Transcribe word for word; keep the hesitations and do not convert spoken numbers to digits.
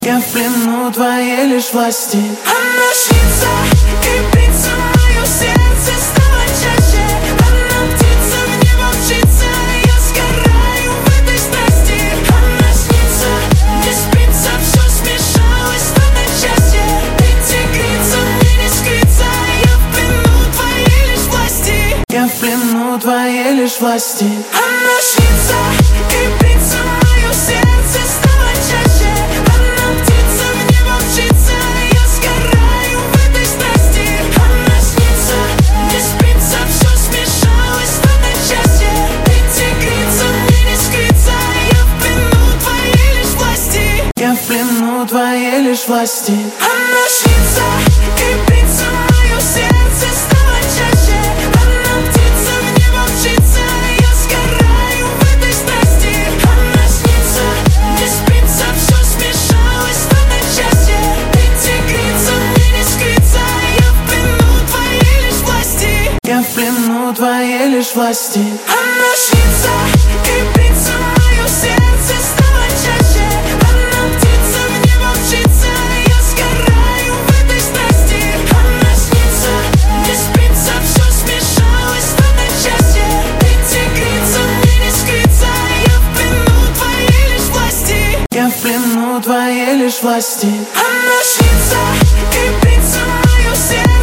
Я в плену твоей лишь власти. Она снится и биться мое сердце стало чаще. Она птица, в небо мчится, я сгораю в этой страсти. Она снится, не спится, все смешалось в одночасье. Ты тигрица, мне не скрыться, я в плену твоей лишь власти. Я в плену твоей лишь власти. Она снится и биться мое сердце стало чаще. Она птица, в небо мчится, я сгораю в этой страсти. Она снится, не спится, все смешалось в одночасье. Ты тигрица, мне не скрыться, я в плену твоей лишь власти. Я в плену твоей лишь власти. Она снится и биться мое сердце стало чаще. Она птица, в небо мчится, я сгораю в этой страсти. Она снится, не спится, все смешалось в одночасье. Ты тигрица, мне не скрыться, я в плену твоей лишь власти. Я в плену твоей лишь власти. Она снится и биться мое сердце стало чаще. Она птица, в небо мчится, я сгораю в этой страсти. Она снится, не спится, все смешалось в одночасье. Ты тигрица, мне не скрыться, я в плену твоей лишь власти. Я в плену твоей лишь власти. Я в плену твоей лишь власти. Она снится, и биться мое сердце стало чаще. Она птица, в небо мчится, я сгораю в этой страсти. Она снится, не спится, все смешалось в одночасье. Ты тигрица, мне не скрыться, я в плену твоей лишь власти. Я в плену твоей лишь власти. Она снится и биться мое сердце.